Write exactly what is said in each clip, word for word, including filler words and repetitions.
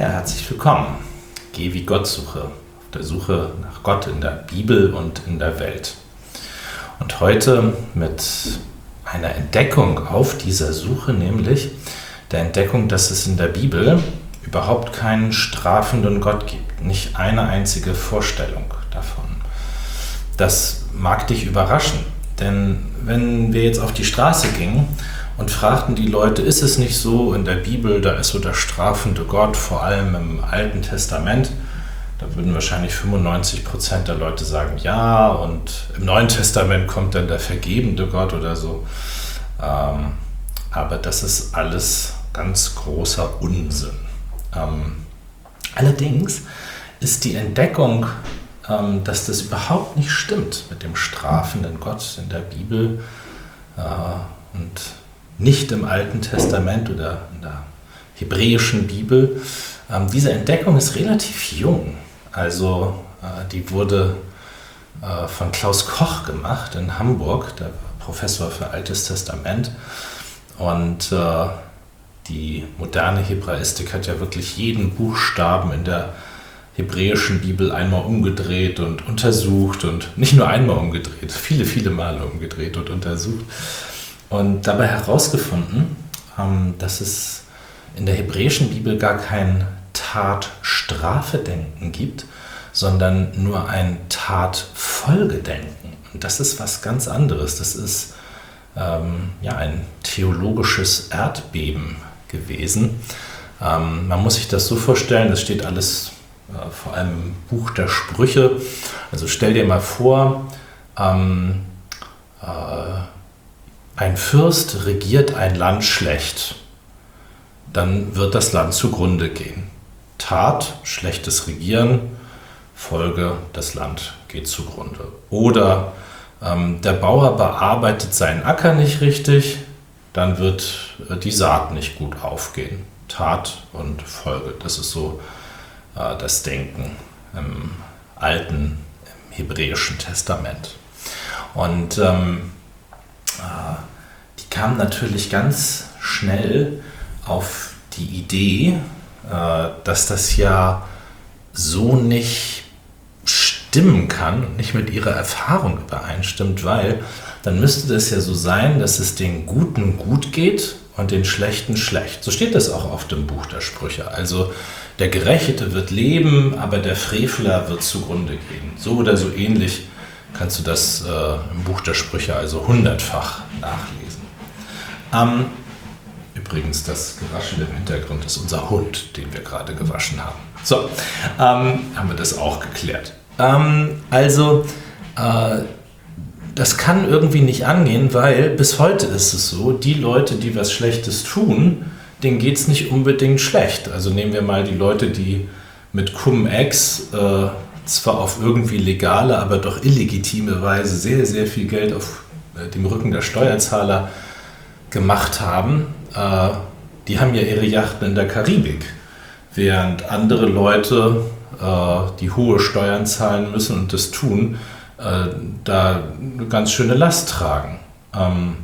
Ja, herzlich willkommen. Geh wie Gott suche, auf der Suche nach Gott in der Bibel und in der Welt. Und heute mit einer Entdeckung auf dieser Suche, nämlich der Entdeckung, dass es in der Bibel überhaupt keinen strafenden Gott gibt. Nicht eine einzige Vorstellung davon. Das mag dich überraschen, denn wenn wir jetzt auf die Straße gingen und fragten die Leute, ist es nicht so in der Bibel, da ist so der strafende Gott, vor allem im Alten Testament, da würden wahrscheinlich fünfundneunzig Prozent der Leute sagen, ja, und im Neuen Testament kommt dann der vergebende Gott oder so. Ähm, aber das ist alles ganz großer Unsinn. Ähm, allerdings ist die Entdeckung, ähm, dass das überhaupt nicht stimmt mit dem strafenden Gott in der Bibel äh, und nicht im Alten Testament oder in der hebräischen Bibel. Ähm, diese Entdeckung ist relativ jung. Also äh, die wurde äh, von Klaus Koch gemacht in Hamburg, der Professor für Altes Testament. Und äh, die moderne Hebraistik hat ja wirklich jeden Buchstaben in der hebräischen Bibel einmal umgedreht und untersucht und nicht nur einmal umgedreht, viele, viele Male umgedreht und untersucht. Und dabei herausgefunden, ähm, dass es in der hebräischen Bibel gar kein Tat-Strafe-Denken gibt, sondern nur ein Tat-Folgedenken. Und das ist was ganz anderes. Das ist ähm, ja, ein theologisches Erdbeben gewesen. Ähm, man muss sich das so vorstellen, das steht alles äh, vor allem im Buch der Sprüche. Also stell dir mal vor, ähm, äh, ein Fürst regiert ein Land schlecht, dann wird das Land zugrunde gehen. Tat, schlechtes Regieren, Folge, das Land geht zugrunde. Oder ähm, der Bauer bearbeitet seinen Acker nicht richtig, dann wird äh, die Saat nicht gut aufgehen. Tat und Folge, das ist so äh, das Denken im alten, im hebräischen Testament. Und ähm, äh, die kamen natürlich ganz schnell auf die Idee, äh, dass das ja so nicht stimmen kann und nicht mit ihrer Erfahrung übereinstimmt, weil dann müsste das ja so sein, dass es den Guten gut geht und den Schlechten schlecht. So steht das auch auf dem Buch der Sprüche. Also der Gerechte wird leben, aber der Frevler wird zugrunde gehen. So oder so ähnlich kannst du das äh, im Buch der Sprüche also hundertfach nachlesen. Ähm, übrigens, das Geraschel im Hintergrund ist unser Hund, den wir gerade gewaschen haben. So, ähm, haben wir das auch geklärt. Ähm, also, äh, das kann irgendwie nicht angehen, weil bis heute ist es so, die Leute, die was Schlechtes tun, denen geht es nicht unbedingt schlecht. Also nehmen wir mal die Leute, die mit Cum-Ex äh, zwar auf irgendwie legale, aber doch illegitime Weise sehr, sehr viel Geld auf äh, dem Rücken der Steuerzahler gemacht haben. Äh, die haben ja ihre Yachten in der Karibik, während andere Leute, äh, die hohe Steuern zahlen müssen und das tun, äh, da eine ganz schöne Last tragen. Ähm,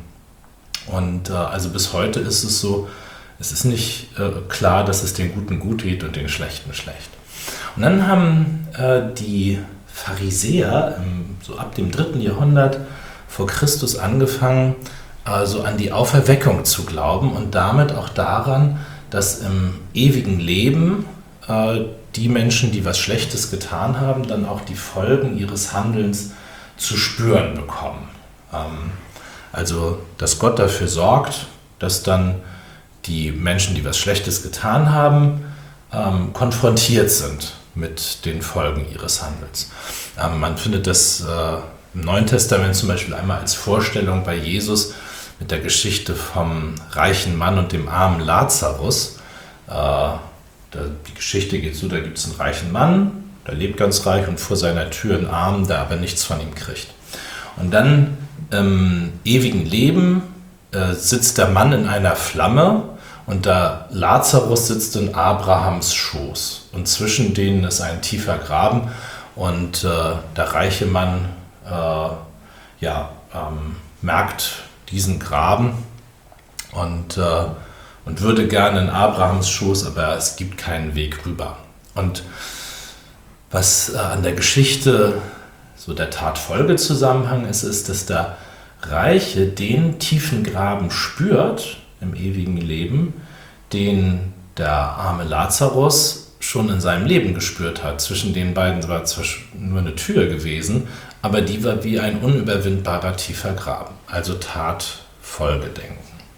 und äh, also bis heute ist es so, es ist nicht äh, klar, dass es den Guten gut geht und den Schlechten schlecht. Und dann haben äh, die Pharisäer ähm, so ab dem dritten Jahrhundert vor Christus angefangen, also an die Auferweckung zu glauben und damit auch daran, dass im ewigen Leben äh, die Menschen, die was Schlechtes getan haben, dann auch die Folgen ihres Handelns zu spüren bekommen. Ähm, also, dass Gott dafür sorgt, dass dann die Menschen, die was Schlechtes getan haben, ähm, konfrontiert sind mit den Folgen ihres Handelns. Ähm, man findet das äh, im Neuen Testament zum Beispiel einmal als Vorstellung bei Jesus mit der Geschichte vom reichen Mann und dem armen Lazarus. Äh, da, die Geschichte geht so, da gibt es einen reichen Mann, der lebt ganz reich und vor seiner Tür einen Armen, der aber nichts von ihm kriegt. Und dann im ewigen Leben äh, sitzt der Mann in einer Flamme und der Lazarus sitzt in Abrahams Schoß. Und zwischen denen ist ein tiefer Graben und äh, der reiche Mann äh, ja, ähm, merkt diesen Graben und äh, und würde gerne in Abrahams Schoß, aber es gibt keinen Weg rüber. Und was äh, an der Geschichte so der Tatfolgezusammenhang ist, ist, dass der Reiche den tiefen Graben spürt im ewigen Leben, den der arme Lazarus schon in seinem Leben gespürt hat. Zwischen den beiden war zwar nur eine Tür gewesen, aber die war wie ein unüberwindbarer tiefer Graben, also Tatfolgedenken.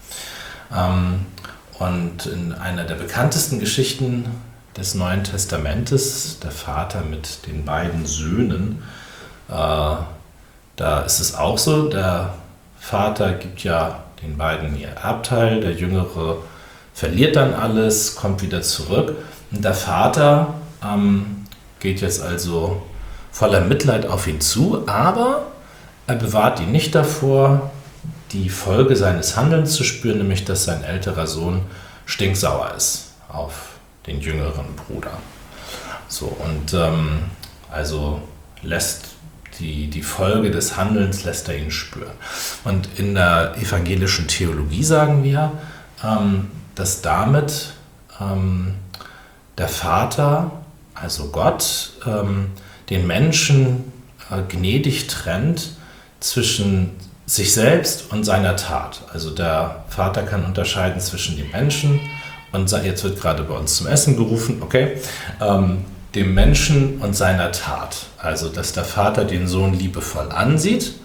Ähm, und in einer der bekanntesten Geschichten des Neuen Testamentes, der Vater mit den beiden Söhnen, äh, da ist es auch so, der Vater gibt ja den beiden ihr Erbteil, der Jüngere verliert dann alles, kommt wieder zurück. Und der Vater ähm, geht jetzt also voller Mitleid auf ihn zu, aber er bewahrt ihn nicht davor, die Folge seines Handelns zu spüren, nämlich dass sein älterer Sohn stinksauer ist auf den jüngeren Bruder. So, und ähm, also lässt die, die Folge des Handelns lässt er ihn spüren. Und in der evangelischen Theologie sagen wir, ähm, dass damit ähm, der Vater, also Gott, ähm, den Menschen äh, gnädig trennt zwischen sich selbst und seiner Tat. Also der Vater kann unterscheiden zwischen dem Menschen und, jetzt wird gerade bei uns zum Essen gerufen, okay, ähm, dem Menschen und seiner Tat. Also dass der Vater den Sohn liebevoll ansieht,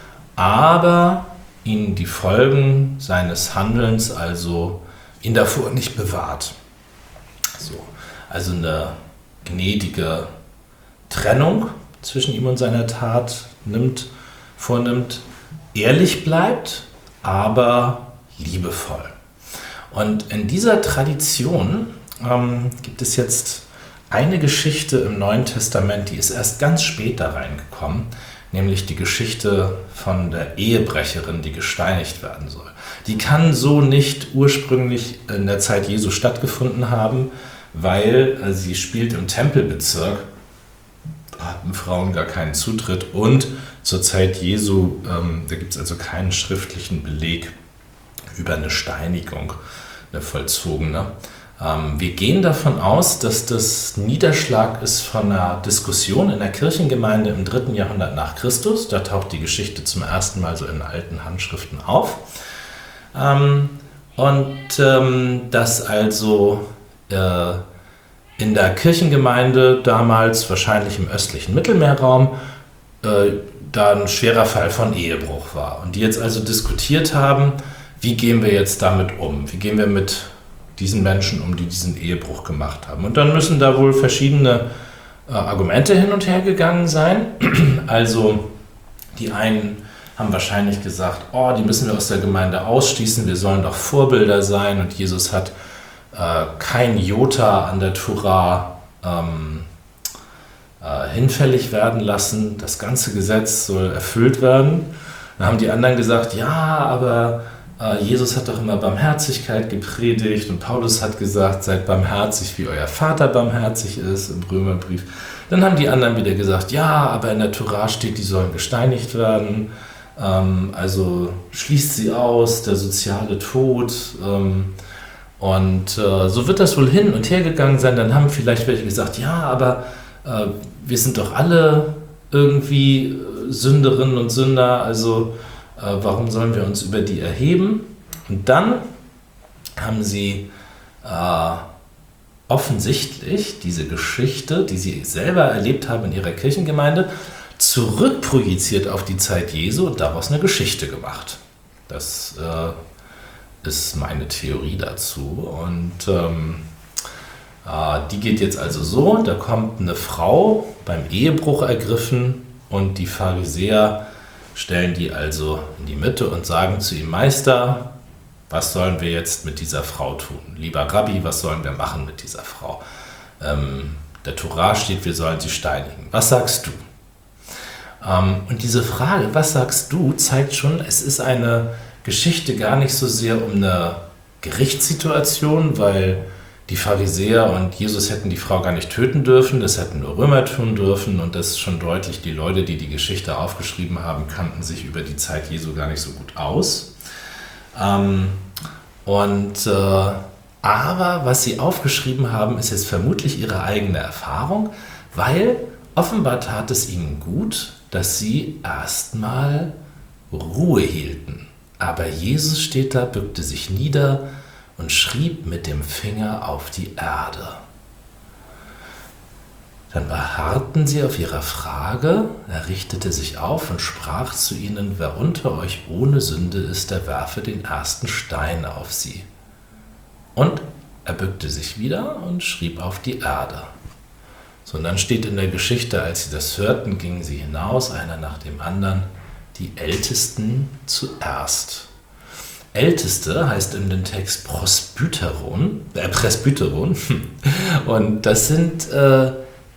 aber ihn die Folgen seines Handelns, also ihn davor nicht bewahrt. So, also eine gnädige Trennung zwischen ihm und seiner Tat nimmt, vornimmt, ehrlich bleibt, aber liebevoll. Und in dieser Tradition ähm, gibt es jetzt eine Geschichte im Neuen Testament, die ist erst ganz spät da reingekommen, nämlich die Geschichte von der Ehebrecherin, die gesteinigt werden soll. Die kann so nicht ursprünglich in der Zeit Jesu stattgefunden haben, weil äh, sie spielt im Tempelbezirk, da hatten Frauen gar keinen Zutritt, und zur Zeit Jesu, ähm, da gibt es also keinen schriftlichen Beleg über eine Steinigung, eine vollzogene. Ähm, wir gehen davon aus, dass das Niederschlag ist von einer Diskussion in der Kirchengemeinde im dritten Jahrhundert nach Christus. Da taucht die Geschichte zum ersten Mal so in alten Handschriften auf. Ähm, und ähm, dass also äh, in der Kirchengemeinde damals, wahrscheinlich im östlichen Mittelmeerraum, äh, da ein schwerer Fall von Ehebruch war. Und die jetzt also diskutiert haben, wie gehen wir jetzt damit um? Wie gehen wir mit diesen Menschen um, die diesen Ehebruch gemacht haben? Und dann müssen da wohl verschiedene äh, Argumente hin und her gegangen sein. Also die einen haben wahrscheinlich gesagt, oh, die müssen wir aus der Gemeinde ausschließen, wir sollen doch Vorbilder sein, und Jesus hat äh, kein Jota an der Tora ähm, äh, hinfällig werden lassen, das ganze Gesetz soll erfüllt werden. Dann haben die anderen gesagt, ja, aber äh, Jesus hat doch immer Barmherzigkeit gepredigt, und Paulus hat gesagt, seid barmherzig, wie euer Vater barmherzig ist, im Römerbrief. Dann haben die anderen wieder gesagt, ja, aber in der Tora steht, die sollen gesteinigt werden. Ähm, also schließt sie aus, der soziale Tod. Ähm, und äh, so wird das wohl hin und her gegangen sein. Dann haben vielleicht welche gesagt, ja, aber äh, wir sind doch alle irgendwie äh, Sünderinnen und Sünder, also äh, warum sollen wir uns über die erheben? Und dann haben sie äh, offensichtlich diese Geschichte, die sie selber erlebt haben in ihrer Kirchengemeinde, zurückprojiziert auf die Zeit Jesu und daraus eine Geschichte gemacht. Das äh, ist meine Theorie dazu. Und ähm, äh, die geht jetzt also so, da kommt eine Frau beim Ehebruch ergriffen, und die Pharisäer stellen die also in die Mitte und sagen zu ihm, Meister, was sollen wir jetzt mit dieser Frau tun? Lieber Rabbi, was sollen wir machen mit dieser Frau? Ähm, der Tora steht, wir sollen sie steinigen. Was sagst du? Ähm, und diese Frage, was sagst du, zeigt schon, es ist eine Geschichte gar nicht so sehr um eine Gerichtssituation, weil die Pharisäer und Jesus hätten die Frau gar nicht töten dürfen, das hätten nur Römer tun dürfen, und das ist schon deutlich, die Leute, die die Geschichte aufgeschrieben haben, kannten sich über die Zeit Jesu gar nicht so gut aus. Ähm, Und äh, aber was sie aufgeschrieben haben, ist jetzt vermutlich ihre eigene Erfahrung, weil offenbar tat es ihnen gut, dass sie erstmal Ruhe hielten. Aber Jesus steht da, bückte sich nieder und schrieb mit dem Finger auf die Erde. Dann beharrten sie auf ihrer Frage, er richtete sich auf und sprach zu ihnen, wer unter euch ohne Sünde ist, der werfe den ersten Stein auf sie. Und er bückte sich wieder und schrieb auf die Erde. So, und dann steht in der Geschichte, als sie das hörten, gingen sie hinaus, einer nach dem anderen, die Ältesten zuerst. Älteste heißt in dem Text Prosbyteron, äh, Presbyteron, und das sind äh,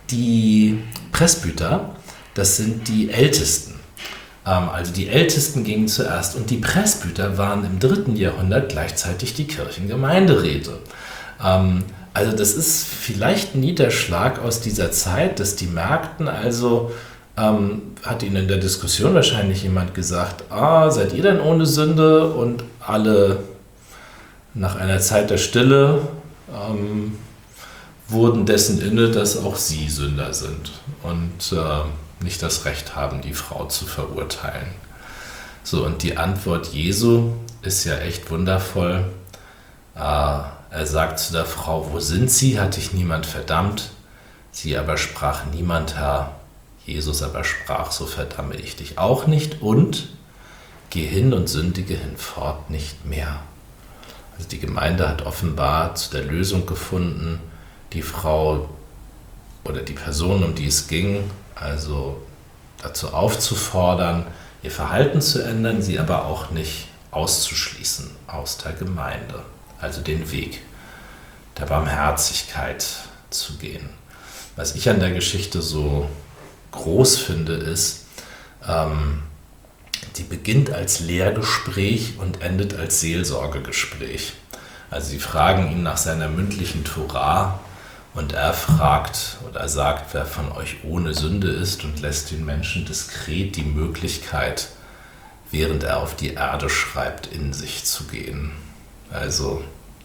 die Presbyter, das sind die Ältesten. Ähm, also die Ältesten gingen zuerst und die Presbyter waren im dritten Jahrhundert gleichzeitig die Kirchengemeinderäte. Ähm, also das ist vielleicht ein Niederschlag aus dieser Zeit, dass die merkten, also ähm, hat ihnen in der Diskussion wahrscheinlich jemand gesagt, ah, seid ihr denn ohne Sünde? Und alle nach einer Zeit der Stille ähm, wurden dessen inne, dass auch sie Sünder sind und äh, nicht das Recht haben, die Frau zu verurteilen. So, und die Antwort Jesu ist ja echt wundervoll. Äh, er sagt zu der Frau, wo sind sie? Hat dich niemand verdammt? Sie aber sprach, niemand, Herr. Jesus aber sprach, so verdamme ich dich auch nicht und geh hin und sündige hinfort nicht mehr. Also die Gemeinde hat offenbar zu der Lösung gefunden, die Frau oder die Person, um die es ging, also dazu aufzufordern, ihr Verhalten zu ändern, sie aber auch nicht auszuschließen aus der Gemeinde. Also den Weg der Barmherzigkeit zu gehen. Was ich an der Geschichte so groß finde, ist, ähm, die beginnt als Lehrgespräch und endet als Seelsorgegespräch. Also sie fragen ihn nach seiner mündlichen Tora und er fragt oder sagt, wer von euch ohne Sünde ist und lässt den Menschen diskret die Möglichkeit, während er auf die Erde schreibt, in sich zu gehen. Also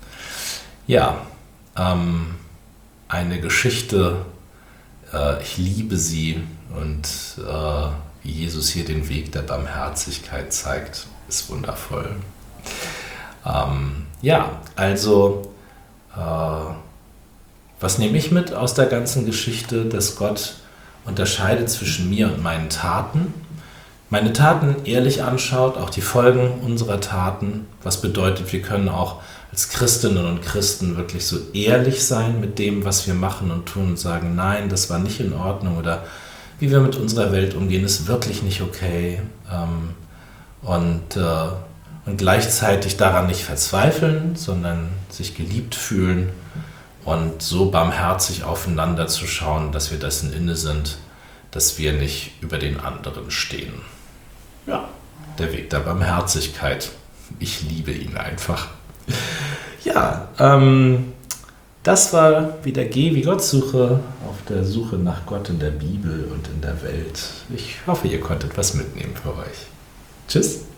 ja, ähm, eine Geschichte, äh, ich liebe sie und äh, wie Jesus hier den Weg der Barmherzigkeit zeigt, ist wundervoll. Ähm, ja, also äh, was nehme ich mit aus der ganzen Geschichte, dass Gott unterscheidet zwischen mir und meinen Taten, meine Taten ehrlich anschaut, auch die Folgen unserer Taten, was bedeutet, wir können auch als Christinnen und Christen wirklich so ehrlich sein mit dem, was wir machen und tun und sagen, nein, das war nicht in Ordnung oder wie wir mit unserer Welt umgehen, ist wirklich nicht okay. Und, äh, und gleichzeitig daran nicht verzweifeln, sondern sich geliebt fühlen und so barmherzig aufeinander zu schauen, dass wir dessen inne sind, dass wir nicht über den anderen stehen. Ja, der Weg der Barmherzigkeit. Ich liebe ihn einfach. Ja, ähm, das war wieder Geh wie Gott suche, auf der Suche nach Gott in der Bibel und in der Welt. Ich hoffe, ihr konntet was mitnehmen für euch. Tschüss.